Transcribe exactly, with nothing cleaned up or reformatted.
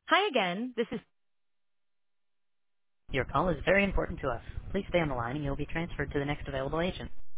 Hi again. This is Your call is very important to us. Please stay on the line and you'll be transferred to the next available agent.